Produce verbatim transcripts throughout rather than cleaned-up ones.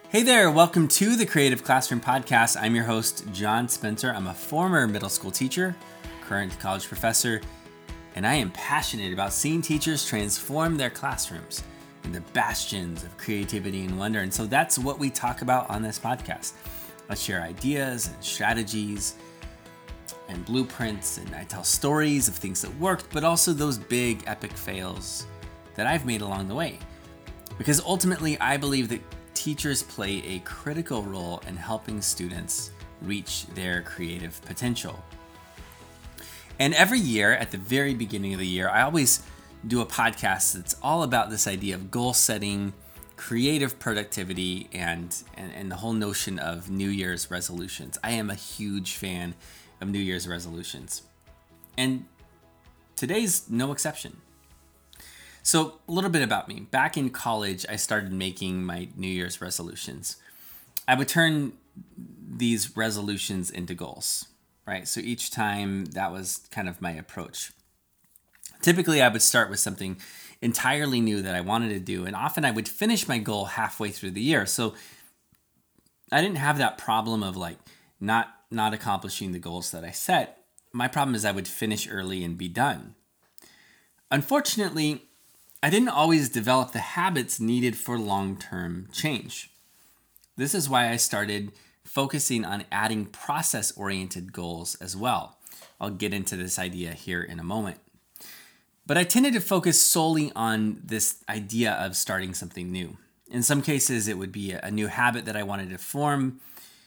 Hey there, welcome to the Creative Classroom Podcast. I'm your host, John Spencer. I'm a former middle school teacher, current college professor, and I am passionate about seeing teachers transform their classrooms into bastions of creativity and wonder. And so that's what we talk about on this podcast. I share ideas and strategies and blueprints, and I tell stories of things that worked, but also those big epic fails that I've made along the way. Because ultimately, I believe that teachers play a critical role in helping students reach their creative potential. And every year, at the very beginning of the year, I always do a podcast that's all about this idea of goal setting, creative productivity, and, and, and the whole notion of New Year's resolutions. I am a huge fan of New Year's resolutions. And today's no exception. So a little bit about me. Back in college, I started making my New Year's resolutions. I would turn these resolutions into goals, right? So each time that was kind of my approach. Typically, I would start with something entirely new that I wanted to do, and often I would finish my goal halfway through the year. So I didn't have that problem of like not, not accomplishing the goals that I set. My problem is I would finish early and be done. Unfortunately, I didn't always develop the habits needed for long-term change. This is why I started focusing on adding process-oriented goals as well. I'll get into this idea here in a moment. But I tended to focus solely on this idea of starting something new. In some cases, it would be a new habit that I wanted to form.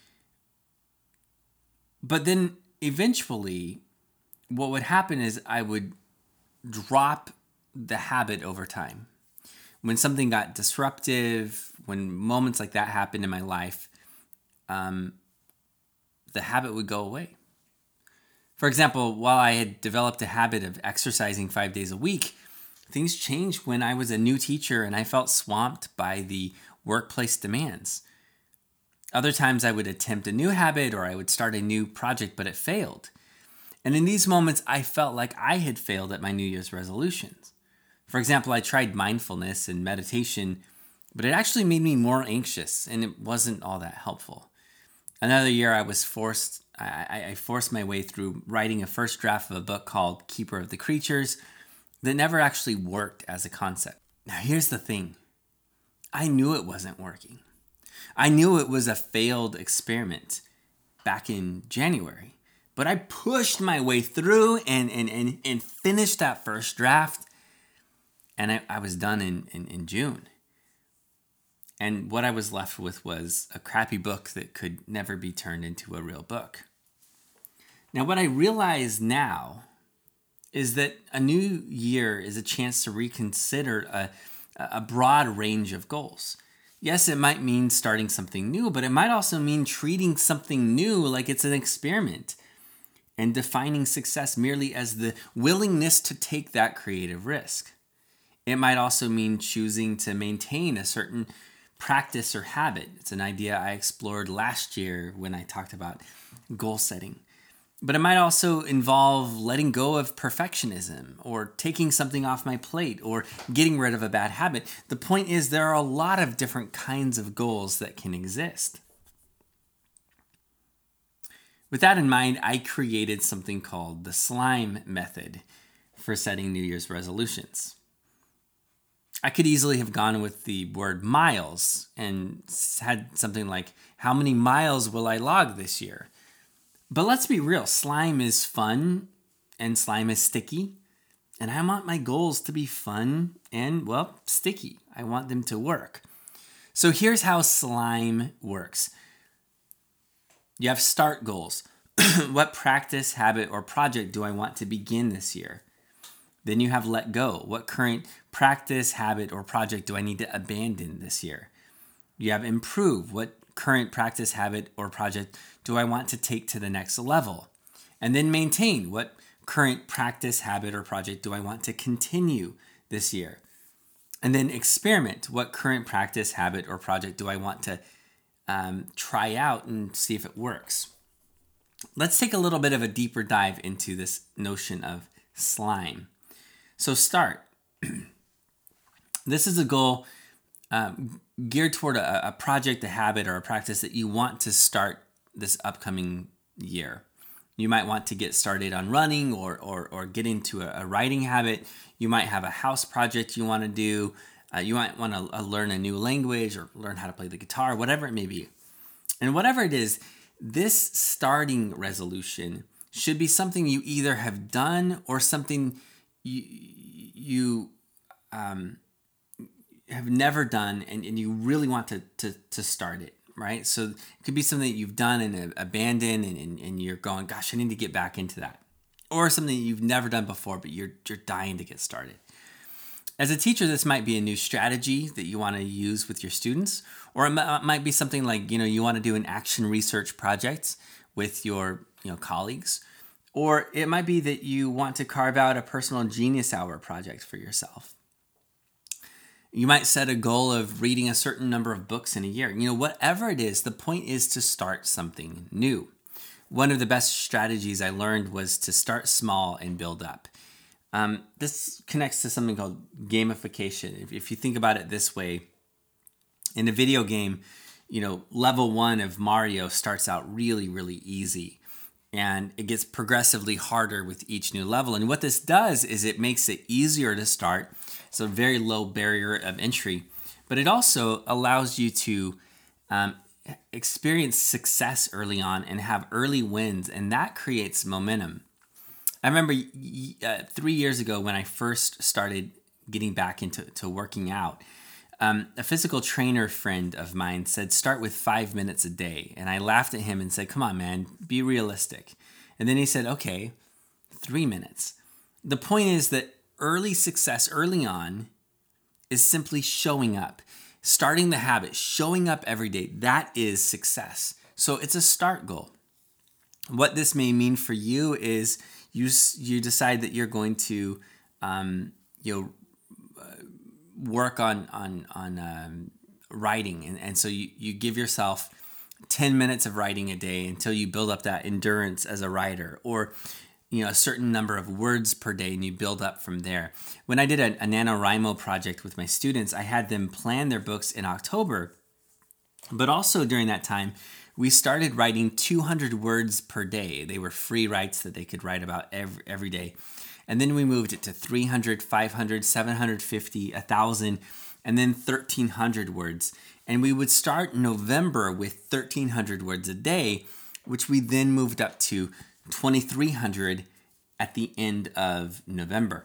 But then eventually, what would happen is I would drop the habit over time. When something got disruptive, when moments like that happened in my life, um, the habit would go away. For example, while I had developed a habit of exercising five days a week, things changed when I was a new teacher and I felt swamped by the workplace demands. Other times I would attempt a new habit or I would start a new project, but it failed. And in these moments, I felt like I had failed at my New Year's resolutions. For example, I tried mindfulness and meditation, but it actually made me more anxious and it wasn't all that helpful. Another year I was forced, I, I forced my way through writing a first draft of a book called Keeper of the Creatures that never actually worked as a concept. Now here's the thing. I knew it wasn't working. I knew it was a failed experiment back in January, but I pushed my way through and, and, and, and finished that first draft. And I, I was done in, in, in June. And what I was left with was a crappy book that could never be turned into a real book. Now, what I realize now is that a new year is a chance to reconsider a, a broad range of goals. Yes, it might mean starting something new, but it might also mean treating something new like it's an experiment and defining success merely as the willingness to take that creative risk. It might also mean choosing to maintain a certain practice or habit. It's an idea I explored last year when I talked about goal setting. But it might also involve letting go of perfectionism or taking something off my plate or getting rid of a bad habit. The point is there are a lot of different kinds of goals that can exist. With that in mind, I created something called the SLIME method for setting New Year's resolutions. I could easily have gone with the word miles and had something like, how many miles will I log this year? But let's be real, slime is fun and slime is sticky. And I want my goals to be fun and, well, sticky. I want them to work. So here's how slime works. You have start goals. What practice, habit, or project do I want to begin this year? Then you have let go. What current practice, habit, or project do I need to abandon this year? You have improve. What current practice, habit, or project do I want to take to the next level? And then maintain. What current practice, habit, or project do I want to continue this year? And then experiment. What current practice, habit, or project do I want to um, try out and see if it works? Let's take a little bit of a deeper dive into this notion of slime. So start. This is a goal um, geared toward a, a project, a habit, or a practice that you want to start this upcoming year. You might want to get started on running or or, or get into a, a writing habit. You might have a house project you want to do. Uh, you might want to uh, learn a new language or learn how to play the guitar, whatever it may be. And whatever it is, this starting resolution should be something you either have done or something you you um, have never done and, and you really want to, to, to start it, right? So it could be something that you've done and abandoned and, and, and you're going, gosh, I need to get back into that. Or something that you've never done before, but you're you're dying to get started. As a teacher, this might be a new strategy that you want to use with your students, or it might be something like, you know, you want to do an action research project with your, you know, colleagues, or it might be that you want to carve out a personal genius hour project for yourself. You might set a goal of reading a certain number of books in a year. You know, whatever it is, the point is to start something new. One of the best strategies I learned was to start small and build up. Um, this connects to something called gamification. If, if you think about it this way, in a video game, you know, level one of Mario starts out really, really easy. And it gets progressively harder with each new level. And what this does is it makes it easier to start. It's a very low barrier of entry. But it also allows you to um, experience success early on and have early wins. And that creates momentum. I remember uh, three years ago when I first started getting back into to working out, um, a physical trainer friend of mine said, start with five minutes a day. And I laughed at him and said, come on, man, be realistic. And then he said, okay, three minutes. The point is that early success early on is simply showing up, starting the habit, showing up every day. That is success. So it's a start goal. What this may mean for you is you you decide that you're going to um, you know uh, work on on on um, writing, and, and so you, you give yourself ten minutes of writing a day until you build up that endurance as a writer, or you know a certain number of words per day, and you build up from there. When I did a, a NaNoWriMo project with my students, I had them plan their books in October, but also during that time, we started writing two hundred words per day. They were free writes that they could write about every, every day. And then we moved it to three hundred, five hundred, seven hundred fifty, one thousand, and then thirteen hundred words. And we would start November with thirteen hundred words a day, which we then moved up to twenty-three hundred at the end of November.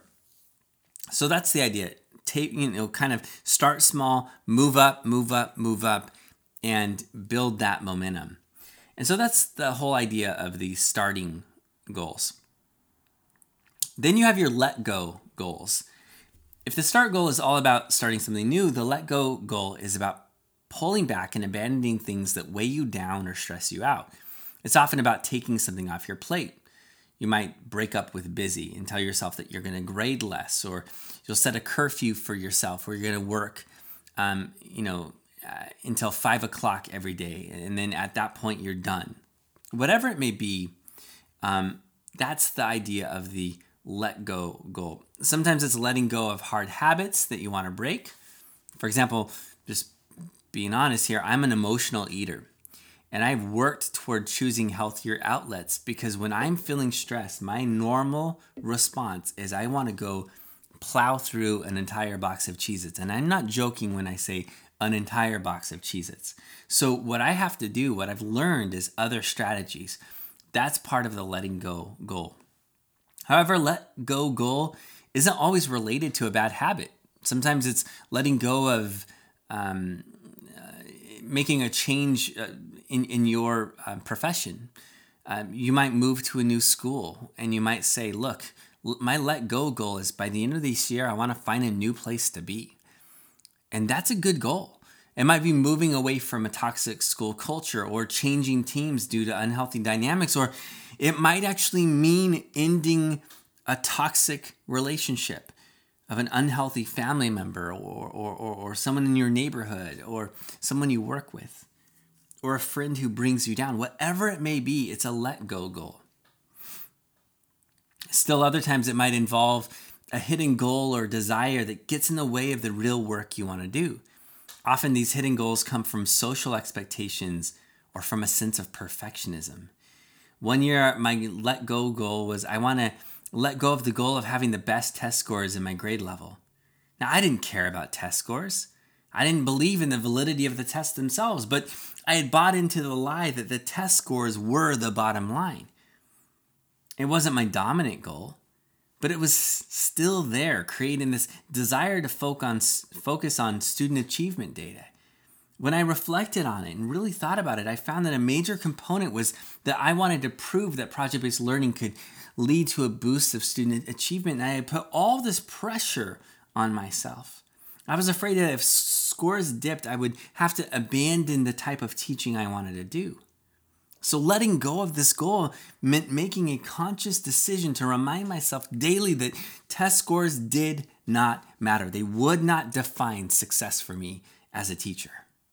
So that's the idea. Take, you know, kind of start small, move up, move up, move up, and build that momentum. And so that's the whole idea of the starting goals. Then you have your let go goals. If the start goal is all about starting something new, the let go goal is about pulling back and abandoning things that weigh you down or stress you out. It's often about taking something off your plate. You might break up with busy and tell yourself that you're going to grade less, or you'll set a curfew for yourself where you're going to work, um, you know, uh, until five o'clock every day, and then at that point you're done. Whatever it may be, um, that's the idea of the let go goal. Sometimes it's letting go of hard habits that you want to break. For example, just being honest here, I'm an emotional eater. And I've worked toward choosing healthier outlets because when I'm feeling stressed, my normal response is I want to go plow through an entire box of Cheez-Its. And I'm not joking when I say an entire box of Cheez-Its. So what I have to do, what I've learned is other strategies. That's part of the letting go goal. However, let go goal isn't always related to a bad habit. Sometimes it's letting go of um, uh, making a change uh, in, in your uh, profession. Um, you might move to a new school and you might say, look, my let go goal is by the end of this year, I want to find a new place to be. And that's a good goal. It might be moving away from a toxic school culture or changing teams due to unhealthy dynamics, or it might actually mean ending a toxic relationship of an unhealthy family member or, or, or, or someone in your neighborhood or someone you work with or a friend who brings you down. Whatever it may be, it's a let go goal. Still, other times it might involve a hidden goal or desire that gets in the way of the real work you want to do. Often these hidden goals come from social expectations or from a sense of perfectionism. One year, my let go goal was I want to let go of the goal of having the best test scores in my grade level. Now, I didn't care about test scores. I didn't believe in the validity of the tests themselves, but I had bought into the lie that the test scores were the bottom line. It wasn't my dominant goal, but it was still there, creating this desire to focus on student achievement data. When I reflected on it and really thought about it, I found that a major component was that I wanted to prove that project-based learning could lead to a boost of student achievement, and I had put all this pressure on myself. I was afraid that if scores dipped, I would have to abandon the type of teaching I wanted to do. So letting go of this goal meant making a conscious decision to remind myself daily that test scores did not matter. They would not define success for me as a teacher.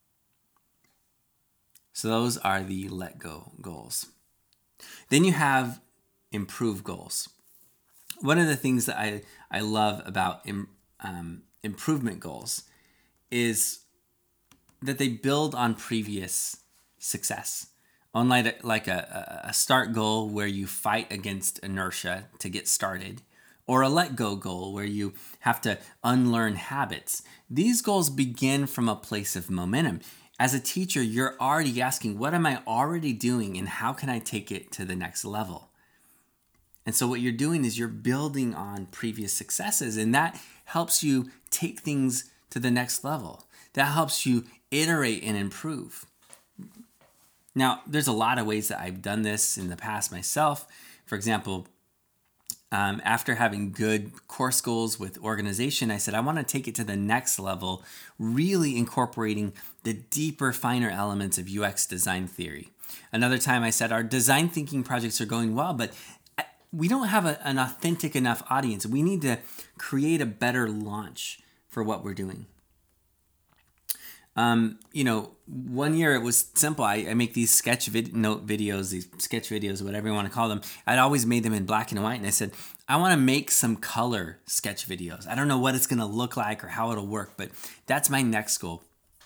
So those are the let go goals. Then you have improve goals. One of the things that I, I love about um, improvement goals is that they build on previous success. Unlike like a, a start goal where you fight against inertia to get started, or a let go goal where you have to unlearn habits. These goals begin from a place of momentum. As a teacher, you're already asking, what am I already doing and how can I take it to the next level? And so what you're doing is you're building on previous successes, and that helps you take things to the next level. That helps you iterate and improve. Now, there's a lot of ways that I've done this in the past myself. For example, um, after having good course goals with organization, I said, I want to take it to the next level, really incorporating the deeper, finer elements of U X design theory. Another time I said, our design thinking projects are going well, but we don't have a, an authentic enough audience. We need to create a better launch for what we're doing. Um, you know, one year it was simple. I, I make these sketch vid- note videos, these sketch videos, whatever you want to call them. I'd always made them in black and white. And I said, I want to make some color sketch videos. I don't know what it's going to look like or how it'll work, but that's my next goal.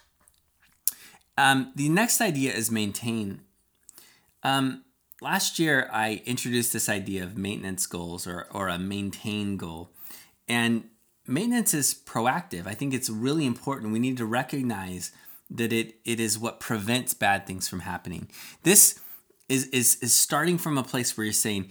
Um, the next idea is maintain. Um, last year, I introduced this idea of maintenance goals or, or a maintain goal. And maintenance is proactive. I think it's really important. We need to recognize that it it is what prevents bad things from happening. This is, is, is starting from a place where you're saying,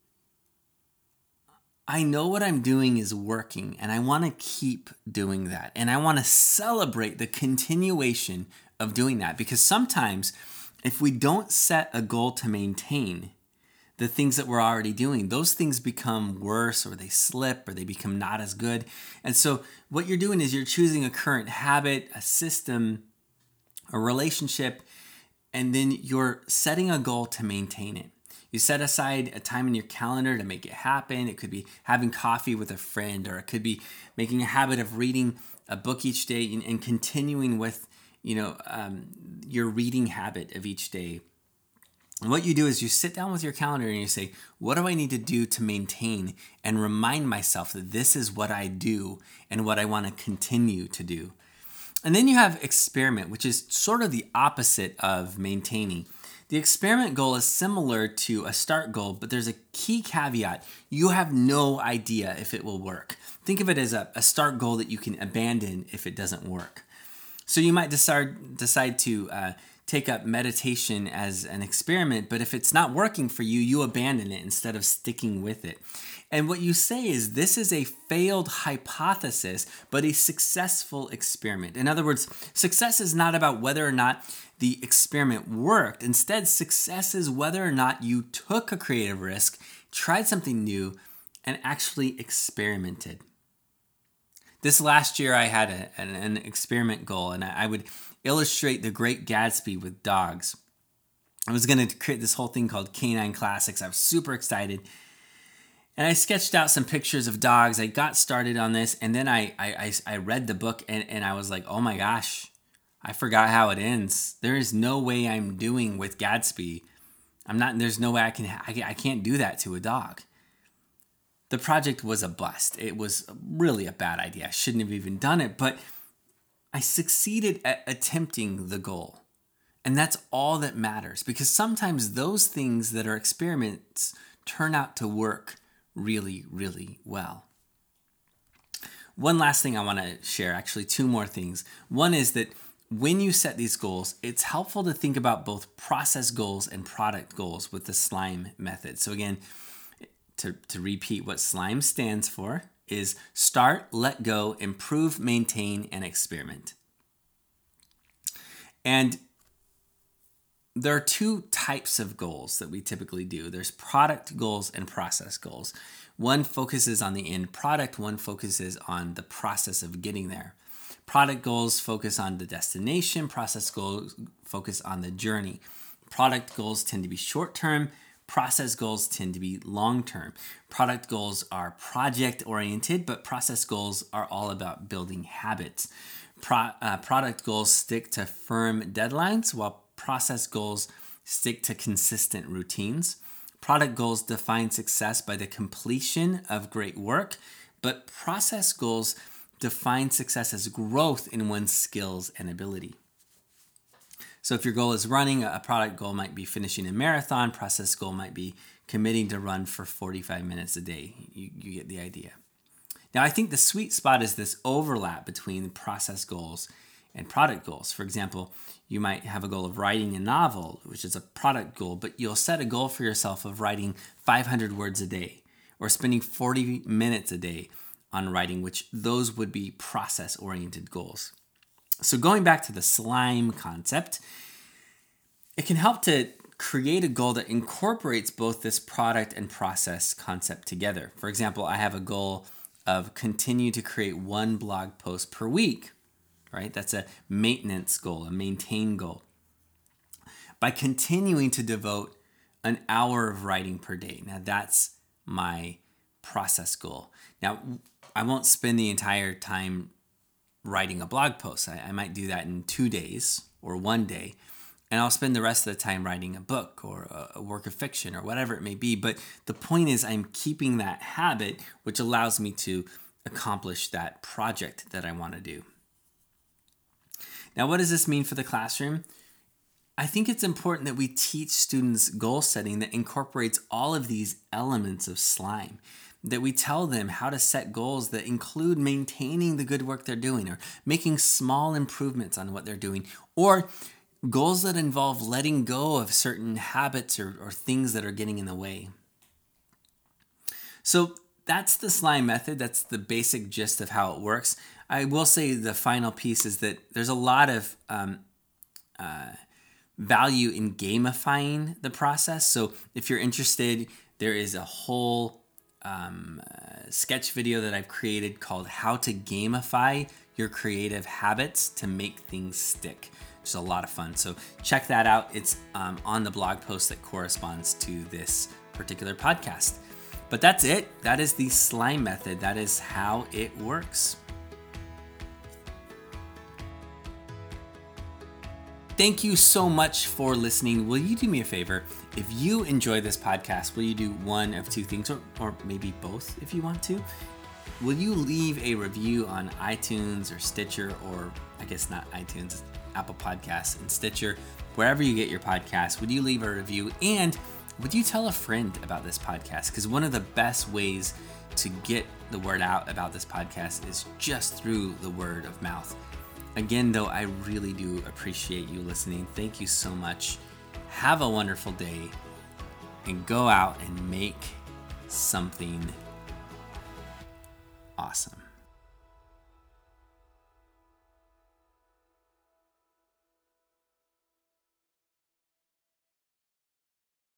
I know what I'm doing is working, and I want to keep doing that. And I want to celebrate the continuation of doing that. Because sometimes if we don't set a goal to maintain the things that we're already doing, those things become worse, or they slip, or they become not as good. And so what you're doing is you're choosing a current habit, a system, a relationship, and then you're setting a goal to maintain it. You set aside a time in your calendar to make it happen. It could be having coffee with a friend, or it could be making a habit of reading a book each day and, and continuing with, you know, um, your reading habit of each day. And what you do is you sit down with your calendar and you say, what do I need to do to maintain, and remind myself that this is what I do and what I want to continue to do. And then you have experiment, which is sort of the opposite of maintaining. The experiment goal is similar to a start goal, but there's a key caveat. You have no idea if it will work. Think of it as a, a start goal that you can abandon if it doesn't work. So you might decide, decide to uh, take up meditation as an experiment, but if it's not working for you, you abandon it instead of sticking with it. And what you say is, this is a failed hypothesis, but a successful experiment. In other words, success is not about whether or not the experiment worked. Instead, success is whether or not you took a creative risk, tried something new, and actually experimented. This last year, I had a, an, an experiment goal, and I, I would illustrate The Great Gatsby with dogs. I was going to create this whole thing called Canine Classics. I was super excited. And I sketched out some pictures of dogs. I got started on this, and then I I, I read the book, and, and I was like, oh my gosh, I forgot how it ends. There is no way I'm doing with Gatsby. I'm not. There's no way I can. I, I can't do that to a dog. The project was a bust. It was really a bad idea. I shouldn't have even done it. But I succeeded at attempting the goal. And that's all that matters, because sometimes those things that are experiments turn out to work really, really well. One last thing I want to share, actually two more things. One is that when you set these goals, it's helpful to think about both process goals and product goals with the SLIME method. So again, to, to repeat what SLIME stands for is start, let go, improve, maintain, and experiment. And there are two types of goals that we typically do. There's product goals and process goals. One focuses on the end product, one focuses on the process of getting there. Product goals focus on the destination, process goals focus on the journey. Product goals tend to be short-term, process goals tend to be long-term. Product goals are project-oriented, but process goals are all about building habits. Pro, uh, product goals stick to firm deadlines, while process goals stick to consistent routines. Product goals define success by the completion of great work, but process goals define success as growth in one's skills and ability. So if your goal is running, a product goal might be finishing a marathon, process goal might be committing to run for forty-five minutes a day. You, you get the idea. Now, I think the sweet spot is this overlap between process goals and product goals. For example, you might have a goal of writing a novel, which is a product goal, but you'll set a goal for yourself of writing five hundred words a day or spending forty minutes a day on writing, which those would be process-oriented goals. So going back to the SLIME concept, it can help to create a goal that incorporates both this product and process concept together. For example, I have a goal of continue to create one blog post per week, right? That's a maintenance goal, a maintain goal. By continuing to devote an hour of writing per day. Now that's my process goal. Now, I won't spend the entire time writing a blog post. I, I might do that in two days or one day, and I'll spend the rest of the time writing a book or a, a work of fiction or whatever it may be. But the point is I'm keeping that habit, which allows me to accomplish that project that I want to do. Now, what does this mean for the classroom? I think it's important that we teach students goal setting that incorporates all of these elements of SLIME, that we tell them how to set goals that include maintaining the good work they're doing or making small improvements on what they're doing, or goals that involve letting go of certain habits or, or things that are getting in the way. So that's the SLIME method. That's the basic gist of how it works. I will say the final piece is that there's a lot of um, uh, value in gamifying the process. So if you're interested, there is a whole um, uh, sketch video that I've created called How to Gamify Your Creative Habits to Make Things Stick. It's a lot of fun. So check that out. It's um, on the blog post that corresponds to this particular podcast. But that's it. That is the SLIME method. That is how it works. Thank you so much for listening. Will you do me a favor? If you enjoy this podcast, will you do one of two things, or, or maybe both if you want to? Will you leave a review on iTunes or Stitcher, or I guess not iTunes, Apple Podcasts and Stitcher, wherever you get your podcasts? Would you leave a review? And would you tell a friend about this podcast? Because one of the best ways to get the word out about this podcast is just through the word of mouth. Again, though, I really do appreciate you listening. Thank you so much. Have a wonderful day and go out and make something